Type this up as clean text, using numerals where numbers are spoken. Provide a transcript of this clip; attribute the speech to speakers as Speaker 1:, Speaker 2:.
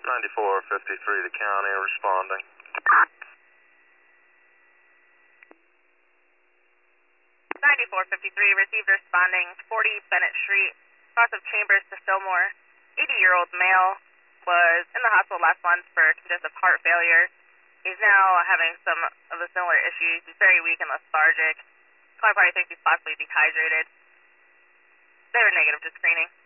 Speaker 1: 9453 to county, responding.
Speaker 2: 9453, received responding, 40 Bennett Street, cross of Chambers to Fillmore. 80-year-old male was in the hospital last month for congestive heart failure. He's now having some of the similar issues. He's very weak and lethargic. Caller party thinks he's possibly dehydrated. They were negative to screening.